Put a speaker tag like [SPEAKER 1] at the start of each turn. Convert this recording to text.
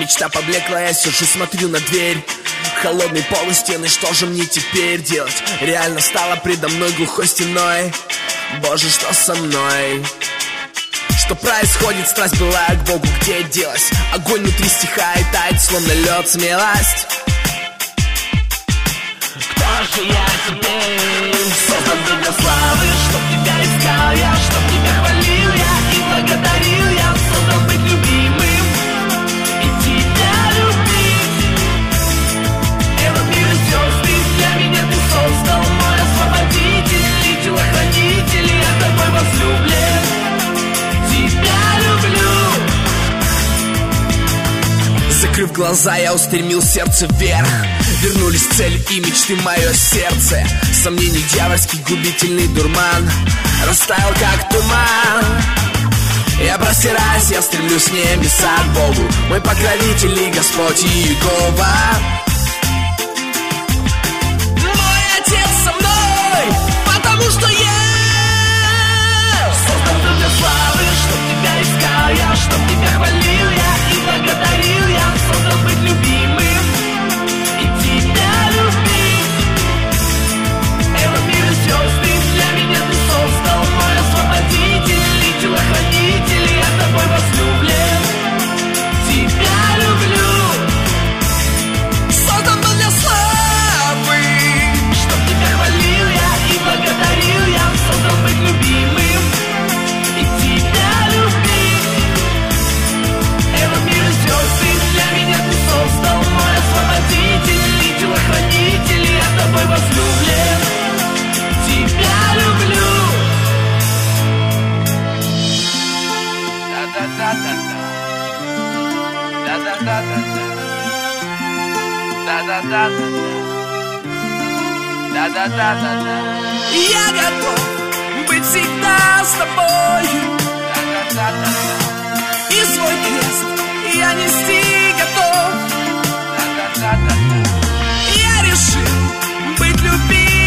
[SPEAKER 1] Мечта поблекла, я все же смотрю на дверь. Холодный пол и стены, что же мне теперь делать? Реально стала предо мной глухой стеной. Боже, что со мной? Что происходит? Страсть была к Богу, где делась? Огонь внутри стихает, тает, словно лед, смелость. Кто же я теперь? Создан был для славы, чтоб тебя искал я, чтоб тебя хвалил я и благодарил я. Создан быть любимым и тебя любить. Этот мир и звезды для меня ты создал. Мой освободитель и телохранитель, я тобой возлюблен. Тебя люблю. Закрыв глаза, я устремил сердце вверх. Вернулись цели и мечты, мое сердце. Сомнений дьявольский губительный дурман растаял, как туман. Я простираюсь, я стремлюсь с небеса к Богу. Мой покровитель и Господь Иегова. Мой Отец со мной, потому что я создан был для славы, чтоб тебя искал я, чтоб тебя хвалил я и благодарил я. Создан быть любимым и тебя любить. Этот мир и звезды для меня ты создал. Мой освободитель и телохранитель, я тобой возлюблен. Тебя люблю. Создан был для славы, чтоб тебя хвалил я и благодарил я. Создан быть любимым и тебя любить. Этот мир и звезды для меня ты создал. Мой освободитель и телохранитель, я тобой возлюблен. Тебя люблю. Да-да-да-да-да. Да-да-да-да-да. Да-да-да-да-да. Да-да-да-да-да. Я готов быть всегда с тобою. Да-да-да-да-да. И свой крест я нести готов. Да-да-да-да-да. Я решил быть любимым.